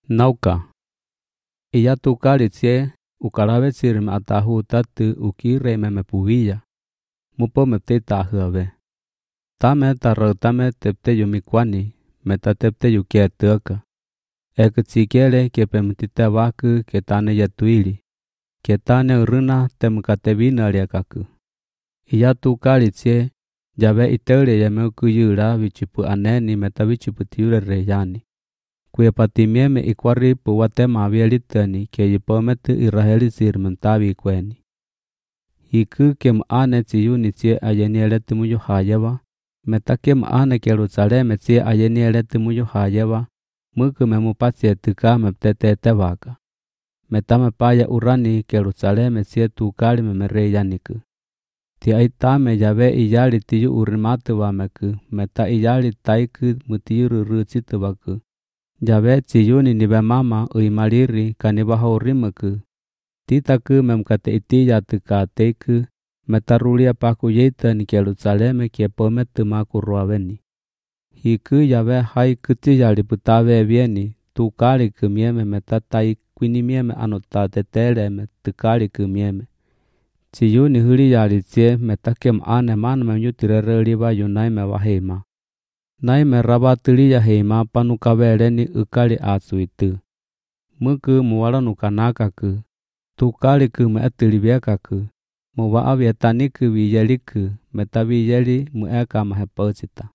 Nauka. Iya tukali tsie ukarawe tsirme atahu tatu ukire me puia. Mupo me te tahave. Tame tame tepte yumikwani, meta tepte yukia tuaka. Eke tsikele ke pemtita waku ke tane yatuili. Ke tane uruna temukatevina liakaku. Iya tukali tsie jabe itere ya meuku yura vichipu aneni meta vichipu tiure reyani. Kue patimieme ikwari puwatema avielitani ke yipomete iraheli sirmentavi kweni. Hiku kem ane tsiyuni tsie ayenielete muyo hayeva, meta kem ane ke Jerusaleme tsie ayenielete muyo hayeva, muku memupatsie tuka meptetete vaka. Meta mepaya urani ke Jerusaleme tsie tukali memereyaniku. Ti aitame jabe iyali tiyu urimatu vameku, meta iyali taiku mutiuru rutsitu vaku. Jabe tsiyuni nibe mama uimaliri kanibaha urimeku. Titaku memkate itiya tuka teiku, metarulia paku yeitani ke Jerusaleme ke pometu maku ruaveni. Hiku jabe hai kutijali putave vieni, tukali kumieme metatai kwinimieme anota teteleme tukali kumieme. Tsiyuni huli yali tsie metakem ane man menyutirere liba yunaime wahema. Naime rabatiliya heima panukabeleni ukali asuitu. Muku muwalanukanakaku. Tukaliku meetilibiakaku. Muwa avietaniku viyeliku. Meta viyeli mueka mahepocita.